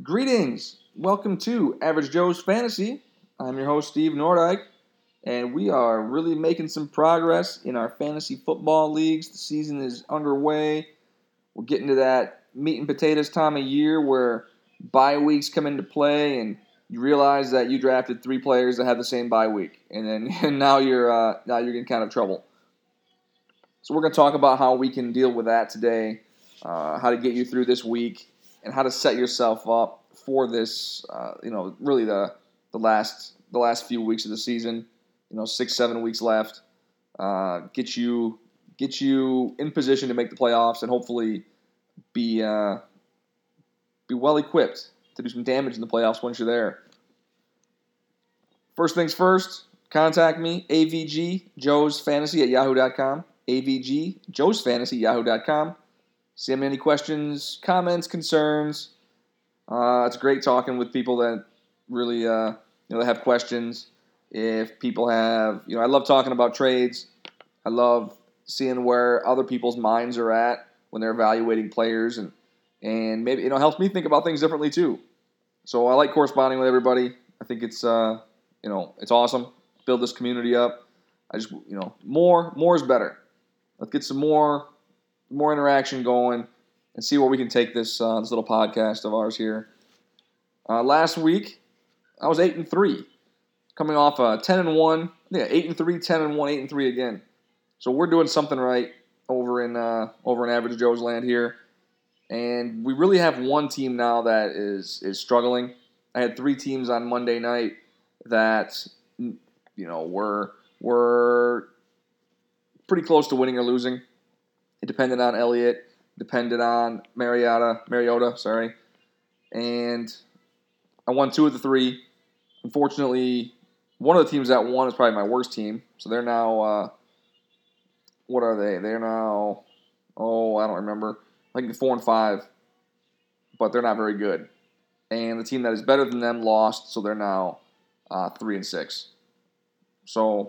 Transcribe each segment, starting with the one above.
Greetings. Welcome to Average Joe's Fantasy. I'm your host, Steve Nordyke, and we are really making some progress in our fantasy football leagues. The season is underway. We're getting to that meat and potatoes time of year where bye weeks come into play, and you realize that you drafted three players that have the same bye week, and now you're in kind of trouble. So we're going to talk about how we can deal with that today, how to get you through this week, and how to set yourself up for this, really the last few weeks of the season, 6-7 weeks left, get you in position to make the playoffs and hopefully be well equipped to do some damage in the playoffs once you're there. First things first, contact me, avgjoesfantasy@yahoo.com, avgjoesfantasy@yahoo.com. Send me any questions, comments, concerns. It's great talking with people that really, that have questions. If people have, I love talking about trades. I love seeing where other people's minds are at when they're evaluating players, and maybe, helps me think about things differently too. So I like corresponding with everybody. I think it's, it's awesome. Build this community up. I just, more is better. Let's get some more interaction going and see where we can take this little podcast of ours here. Last week, I was 8-3, coming off 10-1. Yeah, 8-3, 10-1, 8-3 again. So we're doing something right over in Average Joe's land here, and we really have one team now that is struggling. I had three teams on Monday night that were pretty close to winning or losing. It depended on Elliott, depended on Mariota, and I won two of the three. Unfortunately, one of the teams that won is probably my worst team, so they're now, what are they? They're now, I don't remember. I think 4-5, but they're not very good. And the team that is better than them lost, so they're now 3-6. So,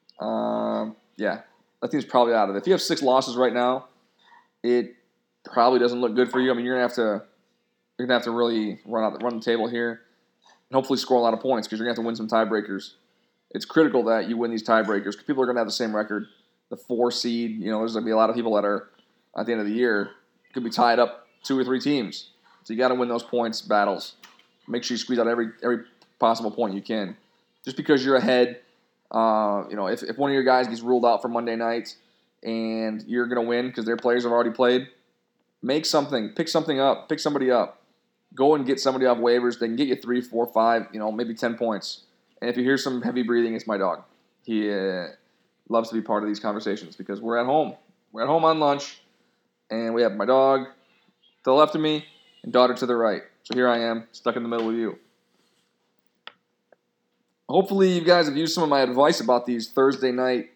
that team's probably out of it. If you have 6 losses right now, it probably doesn't look good for you. I mean, you're gonna have to really run the table here, and hopefully score a lot of points because you're gonna have to win some tiebreakers. It's critical that you win these tiebreakers because people are gonna have the same record. The 4 seed, there's gonna be a lot of people that are at the end of the year could be tied up 2 or 3 teams. So you got to win those points battles. Make sure you squeeze out every possible point you can. Just because you're ahead. If one of your guys gets ruled out for Monday night and you're going to win because their players have already played, pick something up, pick somebody up. Go and get somebody off waivers. They can get you 3, 4, 5, maybe 10 points. And if you hear some heavy breathing, it's my dog. He loves to be part of these conversations because we're at home. We're at home on lunch, and we have my dog to the left of me and daughter to the right. So here I am, stuck in the middle with you. Hopefully you guys have used some of my advice about these Thursday night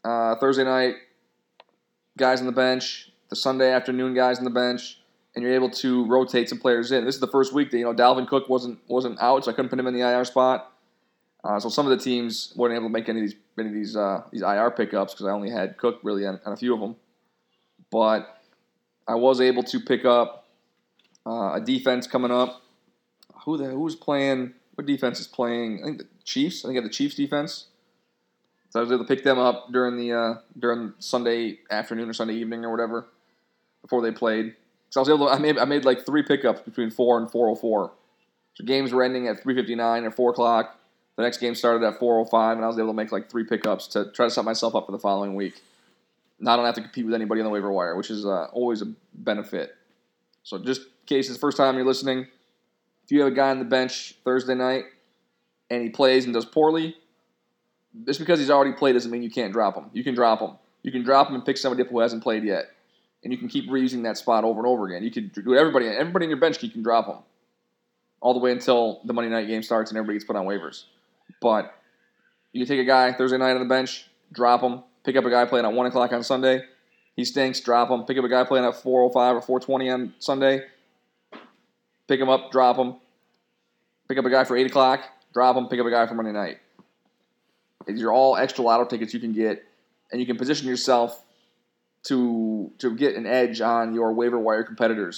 guys on the bench, the Sunday afternoon guys on the bench, and you're able to rotate some players in. This is the first week that Dalvin Cook wasn't out, so I couldn't put him in the IR spot. So some of the teams weren't able to make any of these IR pickups because I only had Cook really on a few of them. But I was able to pick up a defense coming up. Who's playing? What defense is playing? I think the Chiefs. I think I have the Chiefs defense. So I was able to pick them up during Sunday afternoon or Sunday evening or whatever before they played. So I was able to. I made like 3 pickups between 4 and 4:04. So games were ending at 3:59 or 4 o'clock. The next game started at 4:05, and I was able to make like 3 pickups to try to set myself up for the following week. Now I don't have to compete with anybody on the waiver wire, which is always a benefit. So just in case it's the first time you're listening, if you have a guy on the bench Thursday night and he plays and does poorly, just because he's already played doesn't mean you can't drop him. You can drop him. You can drop him and pick somebody up who hasn't played yet. And you can keep reusing that spot over and over again. You can do everybody in your bench, you can drop them all the way until the Monday night game starts and everybody gets put on waivers. But you can take a guy Thursday night on the bench, drop him, pick up a guy playing at 1 o'clock on Sunday. He stinks, drop him. Pick up a guy playing at 4:05 or 4:20 on Sunday. Pick him up, drop him. Pick up a guy for 8 o'clock, drop him, pick up a guy for Monday night. These are all extra lotto tickets you can get, and you can position yourself to get an edge on your waiver wire competitors.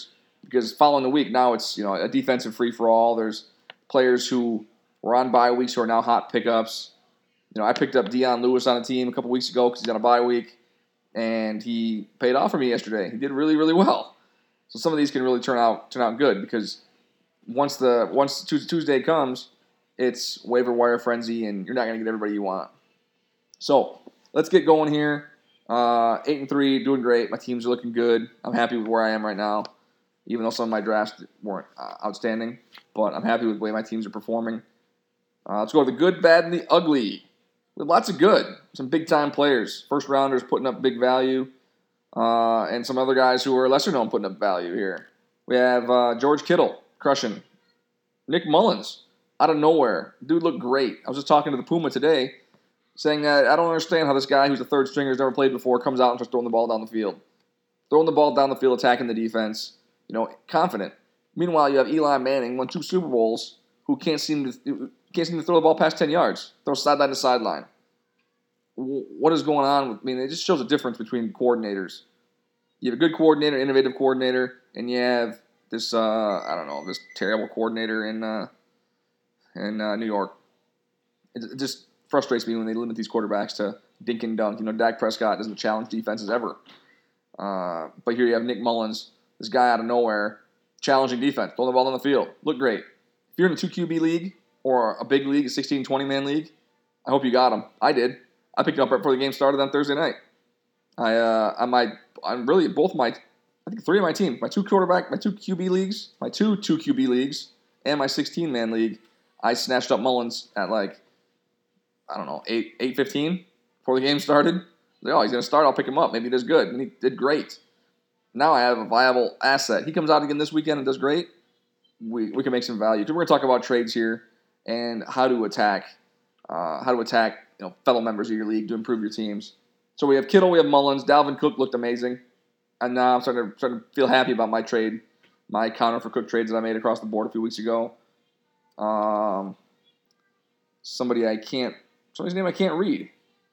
because following the week, now it's a defensive free-for-all. There's players who were on bye weeks who are now hot pickups. I picked up Dion Lewis on a team a couple weeks ago because he's on a bye week, and he paid off for me yesterday. He did really, really well. So some of these can really turn out good because once Tuesday comes, it's waiver wire frenzy, and you're not going to get everybody you want. So let's get going here. 8-3, doing great. My teams are looking good. I'm happy with where I am right now, even though some of my drafts weren't outstanding. But I'm happy with the way my teams are performing. Let's go to the good, bad, and the ugly. With lots of good. Some big-time players. First-rounders putting up big value. And some other guys who are lesser known putting up value here. We have George Kittle crushing. Nick Mullins out of nowhere. Dude looked great. I was just talking to the Puma today saying that I don't understand how this guy who's a third stringer has never played before comes out and starts throwing the ball down the field. Throwing the ball down the field, attacking the defense, confident. Meanwhile, you have Eli Manning, won 2 Super Bowls, who can't seem to throw the ball past 10 yards. Throw sideline to sideline. What is going on? It just shows a difference between coordinators. You have a good coordinator, innovative coordinator, and you have this, this terrible coordinator in New York. It just frustrates me when they limit these quarterbacks to dink and dunk. Dak Prescott doesn't challenge defenses ever. But here you have Nick Mullins, this guy out of nowhere, challenging defense, throwing the ball on the field. Look great. If you're in a 2 QB league or a big league, a 16, 20-man league, I hope you got him. I did. I picked him up right before the game started on Thursday night. I think 3 of my teams, my 2 QB leagues, my 2 QB leagues, and my 16-man league, I snatched up Mullins at 8:15 before the game started. He's going to start. I'll pick him up. Maybe he does good. And he did great. Now I have a viable asset. He comes out again this weekend and does great. We can make some value. We're going to talk about trades here and how to attack fellow members of your league to improve your teams. So we have Kittle, we have Mullins. Dalvin Cook looked amazing. And now I'm starting to feel happy about my trade, my counter for Cook trades that I made across the board a few weeks ago. Somebody's name I can't read.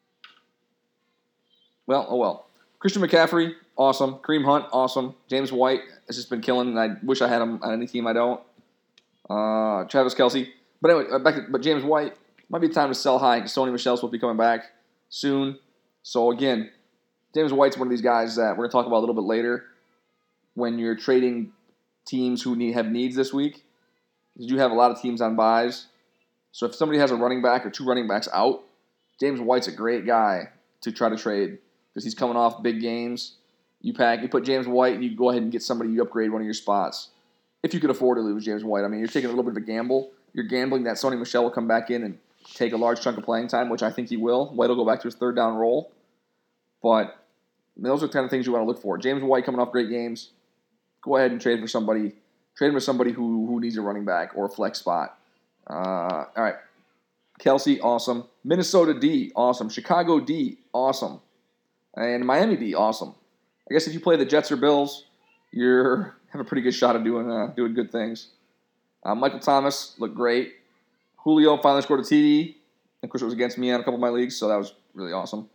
Well. Christian McCaffrey, awesome. Kareem Hunt, awesome. James White has just been killing, and I wish I had him on any team I don't. Travis Kelce. But anyway, but James White, might be time to sell high because Sony Michel's will be coming back soon. So again, James White's one of these guys that we're going to talk about a little bit later when you're trading teams who have needs this week. Because you have a lot of teams on buys. So if somebody has a running back or 2 running backs out, James White's a great guy to try to trade because he's coming off big games. You put James White and you go ahead and get somebody, you upgrade one of your spots. If you could afford to lose James White. You're taking a little bit of a gamble. You're gambling that Sony Michel will come back in and take a large chunk of playing time, which I think he will. White will go back to his third down role. But those are the kind of things you want to look for. James White coming off great games. Go ahead and trade for somebody. Trade him with somebody who needs a running back or a flex spot. All right. Kelce, awesome. Minnesota D, awesome. Chicago D, awesome. And Miami D, awesome. I guess if you play the Jets or Bills, you have a pretty good shot of doing good things. Michael Thomas looked great. Julio finally scored a TD. Of course, it was against me on a couple of my leagues, so that was really awesome.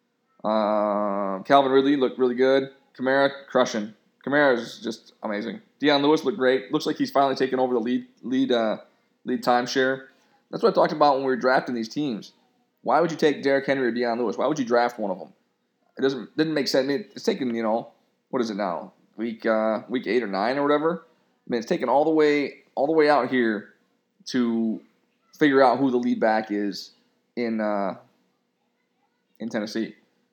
Calvin Ridley looked really good. Kamara crushing. Kamara is just amazing. Dion Lewis looked great. Looks like he's finally taken over the lead timeshare. That's what I talked about when we were drafting these teams. Why would you take Derrick Henry or Dion Lewis? Why would you draft one of them? It didn't make sense. It's taken, what is it now? Week 8 or 9 or whatever. It's taken all the way out here to figure out who the lead back is in Tennessee.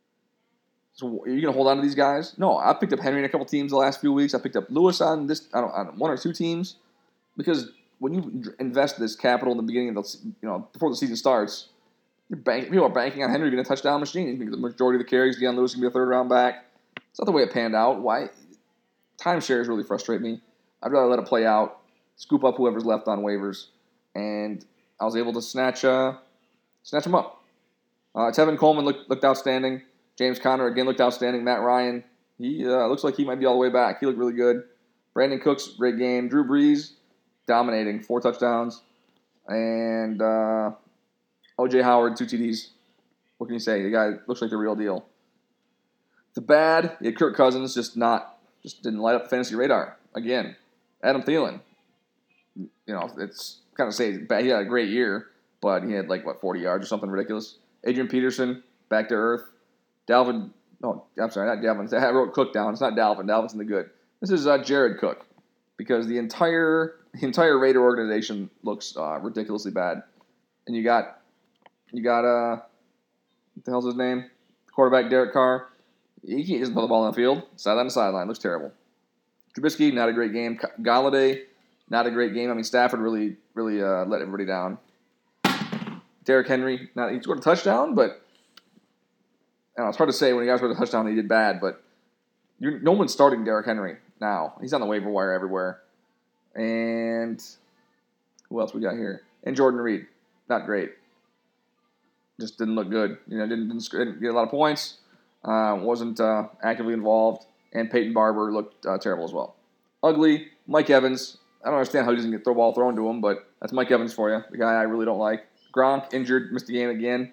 So are you going to hold on to these guys? No, I picked up Henry in a couple teams the last few weeks. I picked up Lewis on on 1 or 2 teams because when you invest this capital in the beginning of before the season starts, people are banking on Henry being a touchdown machine. The majority of the carries, Dion Lewis can be a third-round back. It's not the way it panned out. Why? Timeshares really frustrate me. I'd rather let it play out, scoop up whoever's left on waivers, and I was able to snatch them up. Tevin Coleman looked outstanding. James Conner again looked outstanding. Matt Ryan, he looks like he might be all the way back. He looked really good. Brandon Cooks, great game. Drew Brees, dominating, 4 touchdowns. And O.J. Howard, 2 TDs. What can you say? The guy looks like the real deal. The bad, Kirk Cousins just not just didn't light up the fantasy radar. Again, Adam Thielen, it's kind of say he had a great year, but he had 40 yards or something ridiculous. Adrian Peterson, back to earth. Dalvin, no, I'm sorry, not Dalvin. I wrote Cook down. It's not Dalvin. Dalvin's in the good. This is Jared Cook, because the entire Raider organization looks ridiculously bad. And you got what the hell's his name? Quarterback Derek Carr. He doesn't throw the ball on the field. Sideline to sideline. Looks terrible. Trubisky, not a great game. Galladay, not a great game. I mean, Stafford really let everybody down. Derrick Henry, he scored a touchdown, but it's hard to say when he got scored a touchdown he did bad, but no one's starting Derrick Henry now. He's on the waiver wire everywhere. And who else we got here? And Jordan Reed, not great. Just didn't look good. Didn't get a lot of points. Wasn't actively involved. And Peyton Barber looked terrible as well. Ugly. Mike Evans. I don't understand how he doesn't get the ball thrown to him, but that's Mike Evans for you, the guy I really don't like. Gronk, injured, missed the game again.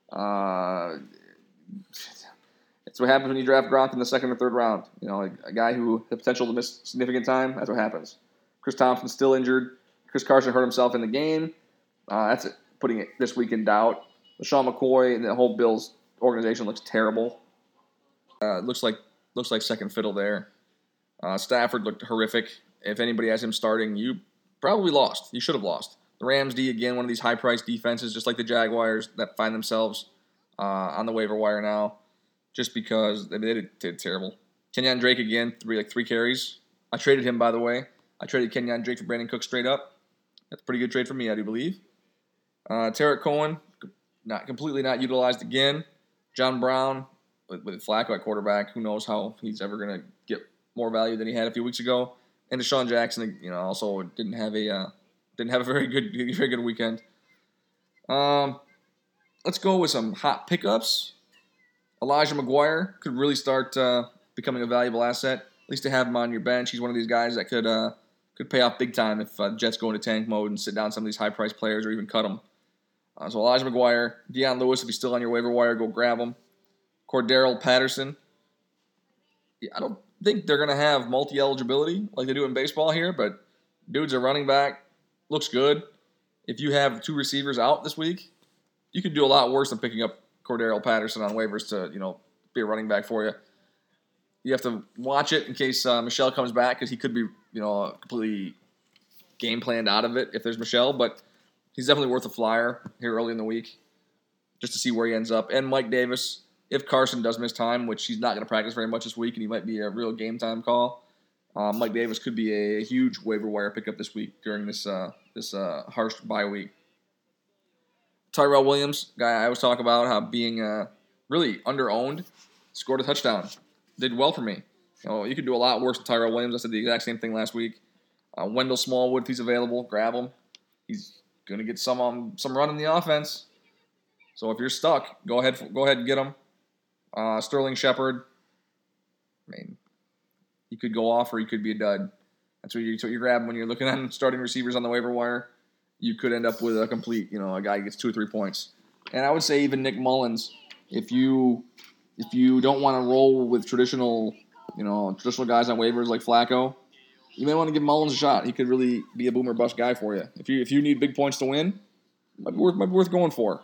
It's what happens when you draft Gronk in the second or third round. A guy who has potential to miss significant time, that's what happens. Chris Thompson's still injured. Chris Carson hurt himself in the game. That's it, putting it this week in doubt. LaShawn McCoy and the whole Bills organization looks terrible. Looks like second fiddle there. Stafford looked horrific. If anybody has him starting, you probably lost. You should have lost. The Rams D, again, one of these high-priced defenses, just like the Jaguars, that find themselves on the waiver wire now, just because they did terrible. Kenyon Drake, again, three carries. I traded him, by the way. I traded Kenyon Drake for Brandon Cook straight up. That's a pretty good trade for me, I do believe. Tarek Cohen, completely not utilized again. John Brown, with Flacco at quarterback, who knows how he's ever going to get more value than he had a few weeks ago. And Deshaun Jackson, also didn't have a very good weekend. Let's go with some hot pickups. Elijah McGuire could really start becoming a valuable asset. At least to have him on your bench. He's one of these guys that could pay off big time if Jets go into tank mode and sit down some of these high-priced players or even cut them. So Elijah McGuire, Deion Lewis, if he's still on your waiver wire, go grab him. Cordero Patterson. I don't think they're going to have multi-eligibility like they do in baseball here, but dude's a running back. Looks good. If you have two receivers out this week, you could do a lot worse than picking up Cordero Patterson on waivers to, be a running back for you. You have to watch it in case Michelle comes back, because he could be, completely game planned out of it if there's Michelle, but he's definitely worth a flyer here early in the week just to see where he ends up. And Mike Davis, if Carson does miss time, which he's not going to practice very much this week, and he might be a real game time call, Mike Davis could be a huge waiver wire pickup this week during this harsh bye week. Tyrell Williams, guy I always talk about how being really under-owned, scored a touchdown. Did well for me. You could do a lot worse than Tyrell Williams. I said the exact same thing last week. Wendell Smallwood, if he's available, grab him. He's going to get some run in the offense. So if you're stuck, go ahead and get him. Sterling Shepard, he could go off or he could be a dud. That's what you're grabbing when you're looking at starting receivers on the waiver wire. You could end up with a complete, a guy who gets 2 or 3 points. And I would say even Nick Mullins, if you don't want to roll with traditional guys on waivers like Flacco, you may want to give Mullins a shot. He could really be a boomer bust guy for you. If you need big points to win, might be worth going for.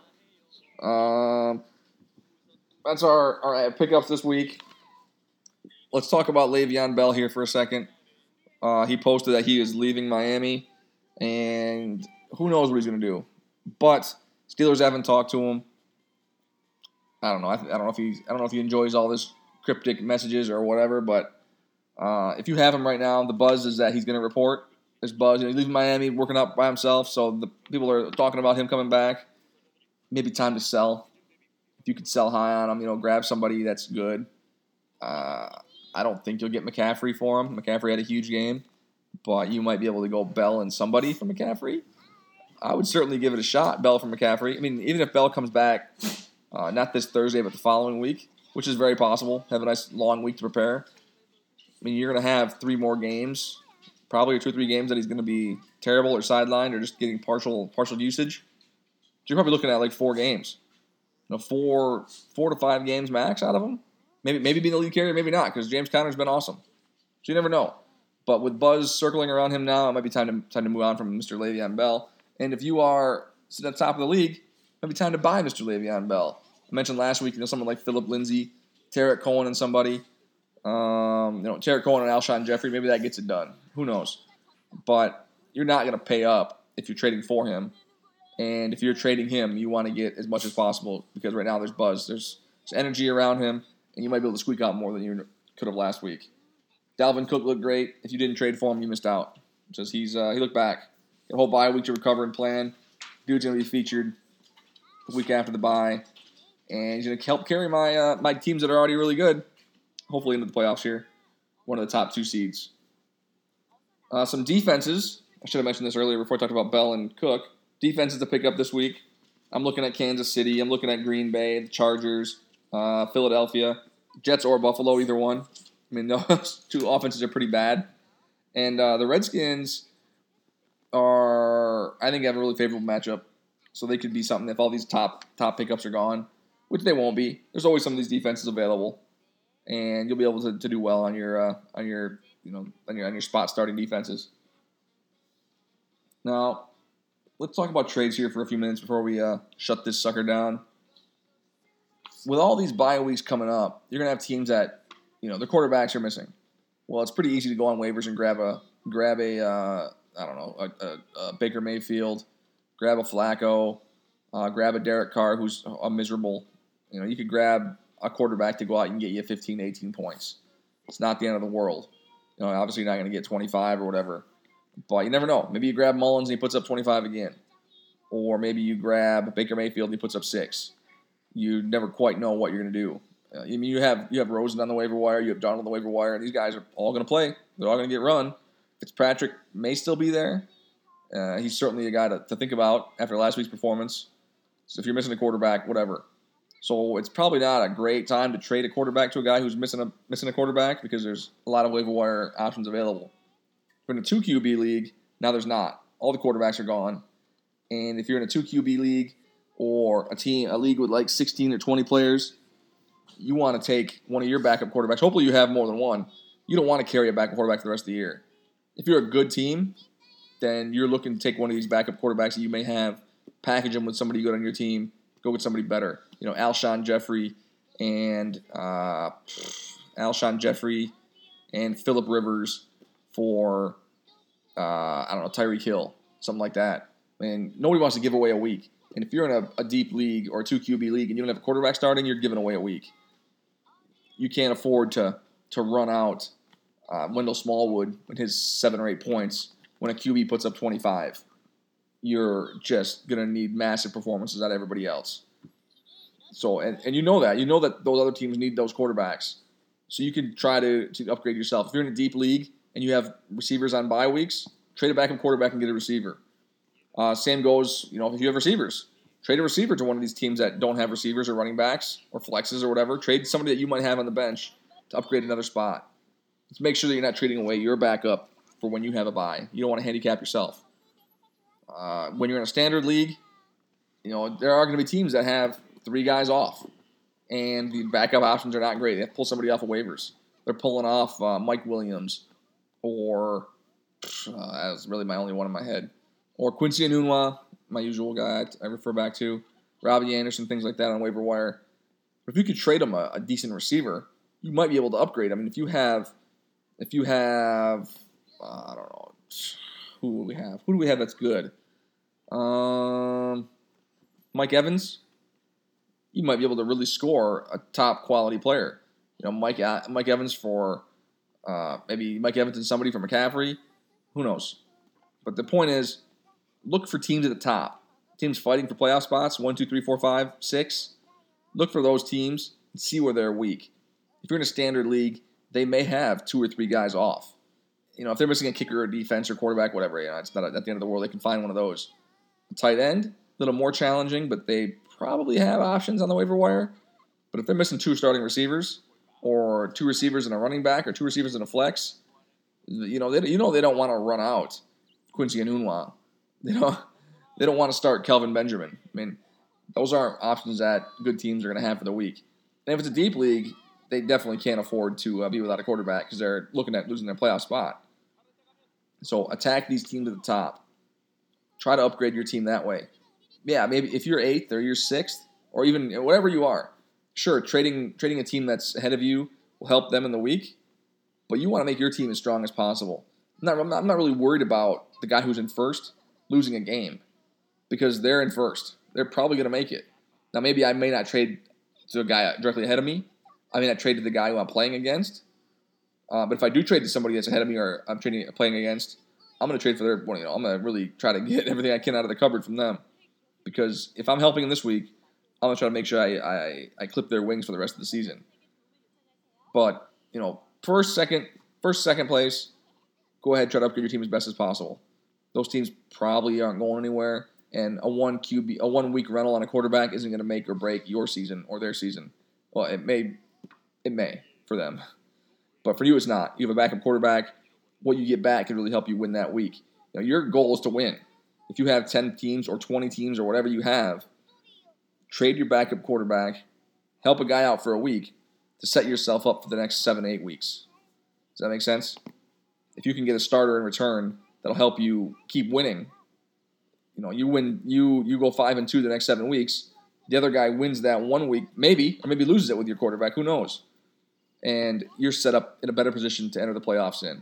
That's our pickups this week. Let's talk about Le'Veon Bell here for a second. He posted that he is leaving Miami, and who knows what he's going to do. But Steelers haven't talked to him. I don't know. I don't know if he enjoys all this cryptic messages or whatever. But if you have him right now, the buzz is that he's going to report. There's buzz. He's leaving Miami, working up by himself. So the people are talking about him coming back. Maybe time to sell. If you could sell high on him, grab somebody that's good. I don't think you'll get McCaffrey for him. McCaffrey had a huge game, but you might be able to go Bell and somebody for McCaffrey. I would certainly give it a shot, Bell for McCaffrey. I mean, even if Bell comes back, not this Thursday, but the following week, which is very possible, have a nice long week to prepare. I mean, you're going to have 3 more games, probably 2 or 3 games that he's going to be terrible or sidelined or just getting partial usage. So you're probably looking at like 4 games. 4 to 5 games max out of him. Maybe being the lead carrier, maybe not, because James Conner's been awesome. So you never know. But with buzz circling around him now, it might be time to move on from Mr. Le'Veon Bell. And if you are sitting at the top of the league, it might be time to buy Mr. Le'Veon Bell. I mentioned last week, someone like Philip Lindsay, Tarek Cohen, and somebody. Tarek Cohen and Alshon Jeffrey, maybe that gets it done. Who knows? But you're not going to pay up if you're trading for him. And if you're trading him, you want to get as much as possible because right now there's buzz. There's energy around him, and you might be able to squeak out more than you could have last week. Dalvin Cook looked great. If you didn't trade for him, you missed out. Because he looked back. Got a whole bye week to recover and plan. Dude's going to be featured the week after the bye. And he's going to help carry my teams that are already really good, hopefully into the playoffs here. One of the top 2 seeds. Some defenses. I should have mentioned this earlier before I talked about Bell and Cook. Defenses to pick up this week. I'm looking at Kansas City. I'm looking at Green Bay, the Chargers, Philadelphia, Jets or Buffalo, either one. I mean, those 2 offenses are pretty bad. And the Redskins I think, have a really favorable matchup. So they could be something if all these top pickups are gone, which they won't be. There's always some of these defenses available. And you'll be able to do well on your spot starting defenses. Now, let's talk about trades here for a few minutes before we shut this sucker down. With all these bye weeks coming up, you're gonna have teams that their quarterbacks are missing. Well, it's pretty easy to go on waivers and grab a Baker Mayfield, grab a Flacco, grab a Derek Carr who's a miserable. You could grab a quarterback to go out and get you 15, 18 points. It's not the end of the world. Obviously you're not going to get 25 or whatever. But you never know. Maybe you grab Mullins and he puts up 25 again. Or maybe you grab Baker Mayfield and he puts up 6. You never quite know what you're going to do. You have Rosen on the waiver wire. You have Donald on the waiver wire. And these guys are all going to play. They're all going to get run. Fitzpatrick may still be there. He's certainly a guy to think about after last week's performance. So if you're missing a quarterback, whatever. So it's probably not a great time to trade a quarterback to a guy who's missing a quarterback because there's a lot of waiver wire options available. If you're in a 2 QB league, now there's not. All the quarterbacks are gone. And if you're in a 2 QB league or a league with like 16 or 20 players, you want to take one of your backup quarterbacks. Hopefully you have more than one. You don't want to carry a backup quarterback for the rest of the year. If you're a good team, then you're looking to take one of these backup quarterbacks that you may have, package them with somebody good on your team, go get somebody better. Alshon Jeffrey and Phillip Rivers for Tyreek Hill, something like that. And nobody wants to give away a week. And if you're in a deep league or a 2 QB league and you don't have a quarterback starting, you're giving away a week. You can't afford to run out Wendell Smallwood with his 7 or 8 points when a QB puts up 25. You're just going to need massive performances out of everybody else. So, and you know that those other teams need those quarterbacks. So you can try to upgrade yourself. If you're in a deep league and you have receivers on bye weeks, trade a backup quarterback and get a receiver. Same goes, if you have receivers. Trade a receiver to one of these teams that don't have receivers or running backs or flexes or whatever. Trade somebody that you might have on the bench to upgrade another spot. Let's make sure that you're not trading away your backup for when you have a bye. You don't want to handicap yourself. When you're in a standard league, there are going to be teams that have 3 guys off, and the backup options are not great. They have to pull somebody off of waivers. They're pulling off Mike Williams, or that's really my only one in my head, or Quincy Enunwa, my usual guy I refer back to, Robbie Anderson, things like that on waiver wire. But if you could trade them a decent receiver, you might be able to upgrade. I mean, if you have, I don't know, who do we have? Who do we have that's good? Mike Evans. You might be able to really score a top quality player. Mike Evans for maybe Mike Evans and somebody for McCaffrey. Who knows? But the point is, look for teams at the top. Teams fighting for playoff spots, 1, 2, 3, 4, 5, 6. Look for those teams and see where they're weak. If you're in a standard league, they may have 2 or 3 guys off. If they're missing a kicker or defense or quarterback, whatever, it's not at the end of the world. They can find one of those. Tight end, a little more challenging, but they probably have options on the waiver wire. But if they're missing 2 starting receivers, or 2 receivers and a running back, or 2 receivers and a flex, they don't want to run out Quincy Enunwa. They don't want to start Kelvin Benjamin. I mean, those aren't options that good teams are going to have for the week. And if it's a deep league, they definitely can't afford to be without a quarterback because they're looking at losing their playoff spot. So attack these teams at the top. Try to upgrade your team that way. Yeah, maybe if you're 8th or you're 6th or even whatever you are, sure, trading a team that's ahead of you will help them in the week, but you want to make your team as strong as possible. I'm not really worried about the guy who's in first losing a game because they're in first. They're probably going to make it. Now, maybe I may not trade to a guy directly ahead of me. I may not trade to the guy who I'm playing against. But if I do trade to somebody that's ahead of me or I'm playing against, I'm going to trade for their. I'm going to really try to get everything I can out of the cupboard from them. Because if I'm helping them this week, I'm going to try to make sure I clip their wings for the rest of the season. But first, second place, go ahead, try to upgrade your team as best as possible. Those teams probably aren't going anywhere, and a 1 week rental on a quarterback isn't going to make or break your season or their season. Well, it may for them, but for you, it's not. You have a backup quarterback. What you get back can really help you win that week. Your goal is to win. If you have 10 teams or 20 teams or whatever you have, trade your backup quarterback, help a guy out for a week to set yourself up for the next 7-8 weeks. Does that make sense? If you can get a starter in return, that'll help you keep winning. You win. You go 5-2 the next 7 weeks. The other guy wins that 1 week, maybe loses it with your quarterback. Who knows? And you're set up in a better position to enter the playoffs in.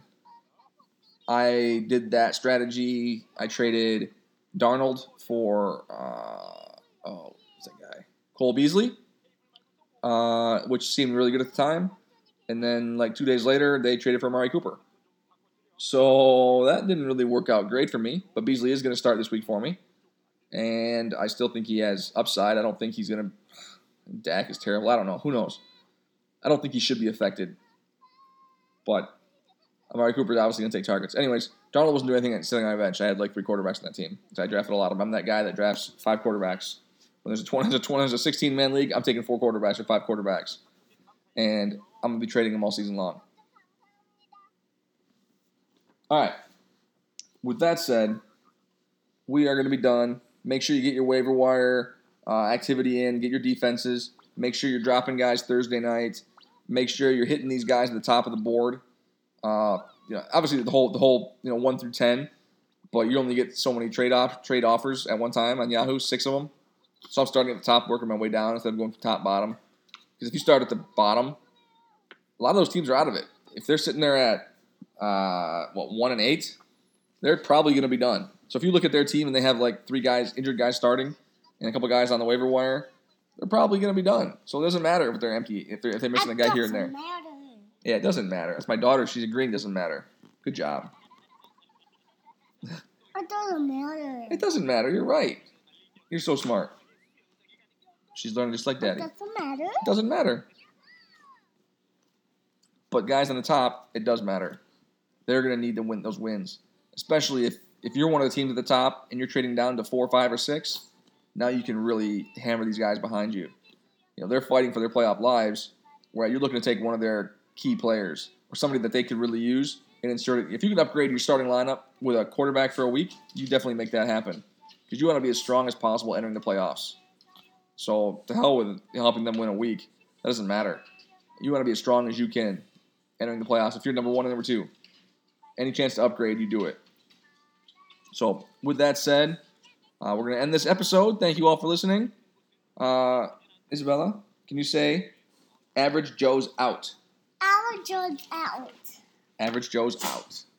I did that strategy. I traded Darnold for what's that guy? Cole Beasley, which seemed really good at the time. And then 2 days later, they traded for Amari Cooper. So that didn't really work out great for me. But Beasley is going to start this week for me. And I still think he has upside. I don't think he's going to... Dak is terrible. I don't know. Who knows? I don't think he should be affected. But Amari Cooper is obviously going to take targets. Anyways, Darnold wasn't doing anything sitting on my bench. I had 3 quarterbacks in that team. So I drafted a lot of them. I'm that guy that drafts 5 quarterbacks. When there's a 16-man league, I'm taking 4 quarterbacks or 5 quarterbacks. And I'm going to be trading them all season long. All right. With that said, we are going to be done. Make sure you get your waiver wire activity in. Get your defenses. Make sure you're dropping guys Thursday night. Make sure you're hitting these guys at the top of the board. Obviously the whole 1 through 10, but you only get so many trade offers at one time on Yahoo, 6 of them. So I'm starting at the top, working my way down instead of going from top bottom. Because if you start at the bottom, a lot of those teams are out of it. If they're sitting there at 1-8, they're probably going to be done. So if you look at their team and they have 3 injured guys starting, and a couple guys on the waiver wire, they're probably going to be done. So it doesn't matter if they're empty, if they're missing a guy here and there. Yeah, it doesn't matter. That's my daughter. She's agreeing it doesn't matter. Good job. It doesn't matter. It doesn't matter. You're right. You're so smart. She's learning just like Daddy. It doesn't matter. It doesn't matter. But guys on the top, it does matter. They're going to need to win those wins. Especially if you're one of the teams at the top and you're trading down to 4, 5, or 6, now you can really hammer these guys behind you. They're fighting for their playoff lives, where you're looking to take one of their key players or somebody that they could really use and insert it. If you can upgrade your starting lineup with a quarterback for a week, you definitely make that happen because you want to be as strong as possible entering the playoffs. So to hell with helping them win a week. That doesn't matter. You want to be as strong as you can entering the playoffs. If you're number 1 and number 2, any chance to upgrade, you do it. So with that said, we're going to end this episode. Thank you all for listening. Isabella, can you say Average Joe's out? Average Joe's out. Average Joe's out.